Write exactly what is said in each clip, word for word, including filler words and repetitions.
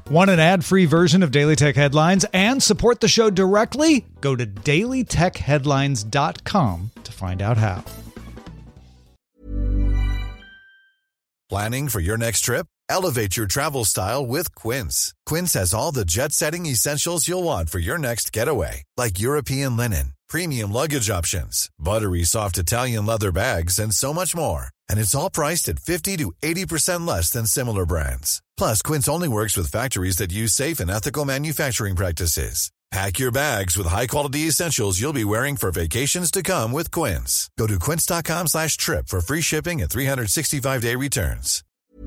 Want an ad-free version of Daily Tech Headlines and support the show directly? Go to daily tech headlines dot com to find out how. Planning for your next trip? Elevate your travel style with Quince. Quince has all the jet-setting essentials you'll want for your next getaway, like European linen, premium luggage options, buttery soft Italian leather bags, and so much more. And it's all priced at fifty to eighty percent less than similar brands. Plus, Quince only works with factories that use safe and ethical manufacturing practices. Pack your bags with high-quality essentials you'll be wearing for vacations to come with Quince. Go to quince.com slash trip for free shipping and three sixty-five day returns.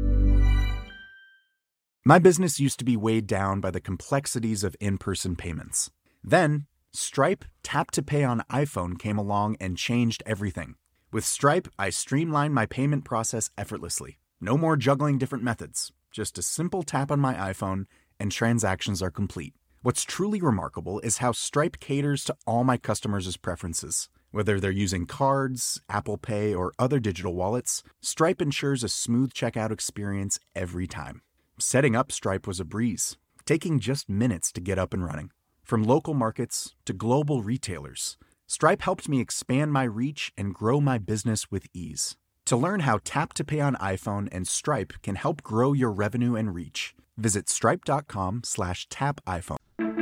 My business used to be weighed down by the complexities of in-person payments. Then, Stripe Tap to Pay on iPhone came along and changed everything. With Stripe, I streamlined my payment process effortlessly. No more juggling different methods. Just a simple tap on my iPhone and transactions are complete. What's truly remarkable is how Stripe caters to all my customers' preferences. Whether they're using cards, Apple Pay, or other digital wallets, Stripe ensures a smooth checkout experience every time. Setting up Stripe was a breeze, taking just minutes to get up and running. From local markets to global retailers, Stripe helped me expand my reach and grow my business with ease. To learn how Tap to Pay on iPhone and Stripe can help grow your revenue and reach, visit stripe.com slash tap iPhone.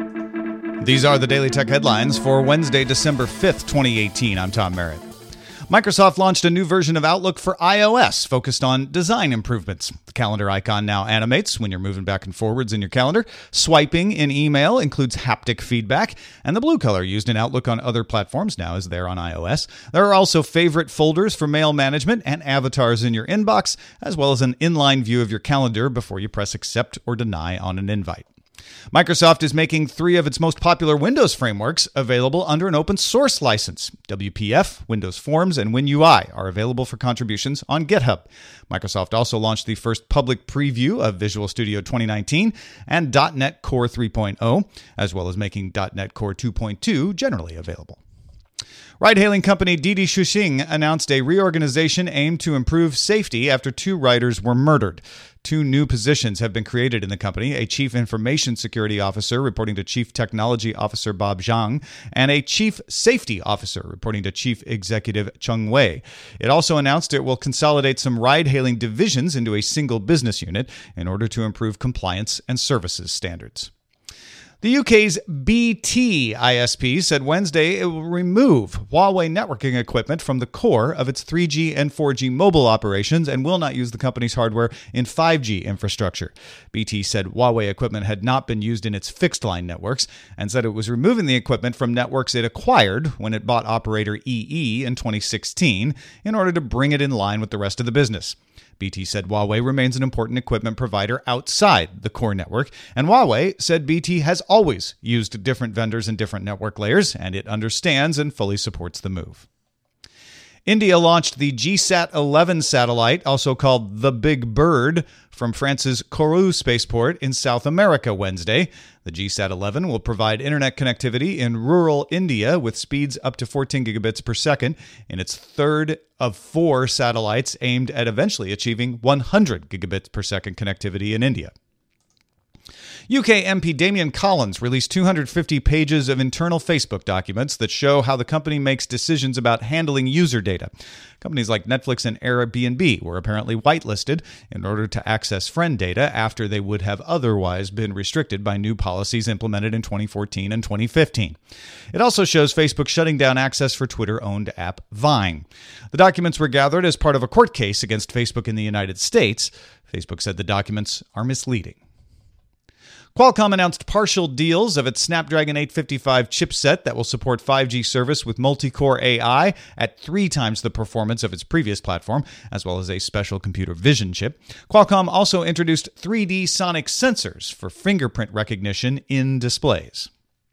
These are the Daily Tech Headlines for Wednesday, December fifth, twenty eighteen. I'm Tom Merritt. Microsoft launched a new version of Outlook for iOS focused on design improvements. The calendar icon now animates when you're moving back and forwards in your calendar. Swiping in email includes haptic feedback, and the blue color used in Outlook on other platforms now is there on iOS. There are also favorite folders for mail management and avatars in your inbox, as well as an inline view of your calendar before you press accept or deny on an invite. Microsoft is making three of its most popular Windows frameworks available under an open source license. W P F, Windows Forms, and WinUI are available for contributions on GitHub. Microsoft also launched the first public preview of Visual Studio twenty nineteen and dot net Core three point oh, as well as making dot net Core two point two generally available. Ride-hailing company Didi Chuxing announced a reorganization aimed to improve safety after two riders were murdered. Two new positions have been created in the company, a Chief Information Security Officer reporting to Chief Technology Officer Bob Zhang, and a Chief Safety Officer reporting to Chief Executive Cheng Wei. It also announced it will consolidate some ride-hailing divisions into a single business unit in order to improve compliance and services standards. The U K's B T I S P said Wednesday it will remove Huawei networking equipment from the core of its three G and four G mobile operations and will not use the company's hardware in five G infrastructure. B T said Huawei equipment had not been used in its fixed-line networks and said it was removing the equipment from networks it acquired when it bought operator E E in twenty sixteen in order to bring it in line with the rest of the business. B T said Huawei remains an important equipment provider outside the core network, and Huawei said B T has always used different vendors and different network layers, and it understands and fully supports the move. India launched the G SAT eleven satellite, also called the Big Bird, from France's Kourou spaceport in South America Wednesday. The G SAT eleven will provide internet connectivity in rural India with speeds up to fourteen gigabits per second in its third of four satellites aimed at eventually achieving one hundred gigabits per second connectivity in India. U K M P Damian Collins released two hundred fifty pages of internal Facebook documents that show how the company makes decisions about handling user data. Companies like Netflix and Airbnb were apparently whitelisted in order to access friend data after they would have otherwise been restricted by new policies implemented in twenty fourteen and twenty fifteen. It also shows Facebook shutting down access for Twitter-owned app Vine. The documents were gathered as part of a court case against Facebook in the United States. Facebook said the documents are misleading. Qualcomm announced partial deals of its Snapdragon eight fifty-five chipset that will support five G service with multi-core A I at three times the performance of its previous platform, as well as a special computer vision chip. Qualcomm also introduced three D sonic sensors for fingerprint recognition in displays.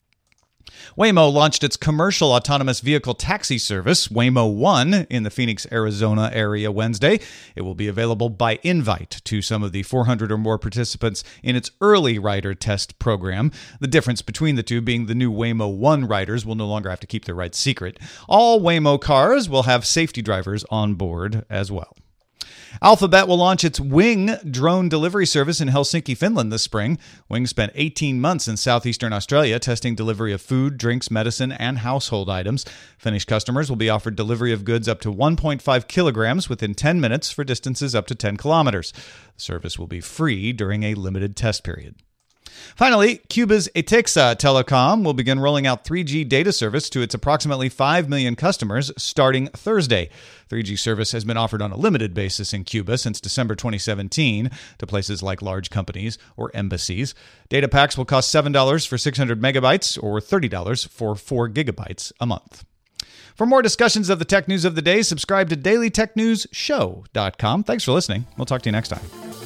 Waymo launched its commercial autonomous vehicle taxi service, Waymo One, in the Phoenix, Arizona area Wednesday. It will be available by invite to some of the four hundred or more participants in its early rider test program. The difference between the two being the new Waymo One riders will no longer have to keep their rides secret. All Waymo cars will have safety drivers on board as well. Alphabet will launch its Wing drone delivery service in Helsinki, Finland this spring. Wing spent eighteen months in southeastern Australia testing delivery of food, drinks, medicine, and household items. Finnish customers will be offered delivery of goods up to one point five kilograms within ten minutes for distances up to ten kilometers. The service will be free during a limited test period. Finally, Cuba's Etexa Telecom will begin rolling out three G data service to its approximately five million customers starting Thursday. three G service has been offered on a limited basis in Cuba since December twenty seventeen to places like large companies or embassies. Data packs will cost seven dollars for six hundred megabytes or thirty dollars for four gigabytes a month. For more discussions of the tech news of the day, subscribe to daily tech news show dot com. Thanks for listening. We'll talk to you next time.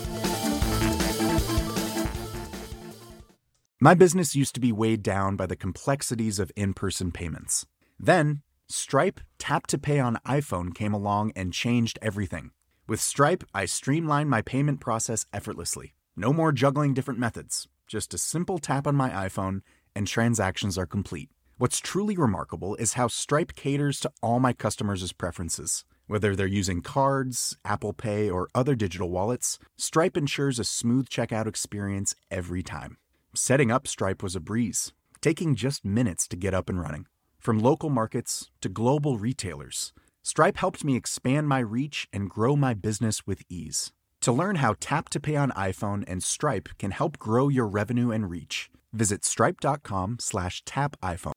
My business used to be weighed down by the complexities of in-person payments. Then, Stripe Tap to Pay on iPhone came along and changed everything. With Stripe, I streamlined my payment process effortlessly. No more juggling different methods. Just a simple tap on my iPhone and transactions are complete. What's truly remarkable is how Stripe caters to all my customers' preferences. Whether they're using cards, Apple Pay, or other digital wallets, Stripe ensures a smooth checkout experience every time. Setting up Stripe was a breeze, taking just minutes to get up and running. From local markets to global retailers, Stripe helped me expand my reach and grow my business with ease. To learn how Tap to Pay on iPhone and Stripe can help grow your revenue and reach, visit stripe.com slash tap iPhone.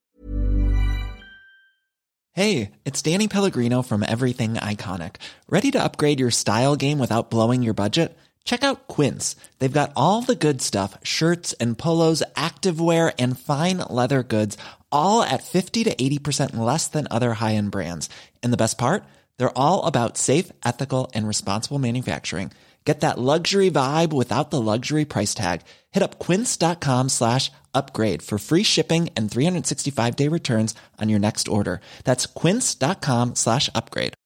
Hey, it's Danny Pellegrino from Everything Iconic. Ready to upgrade your style game without blowing your budget? Check out Quince. They've got all the good stuff, shirts and polos, activewear, and fine leather goods, all at fifty to eighty percent less than other high-end brands. And the best part? They're all about safe, ethical, and responsible manufacturing. Get that luxury vibe without the luxury price tag. Hit up quince.com slash upgrade for free shipping and three sixty-five day returns on your next order. That's quince.com slash upgrade.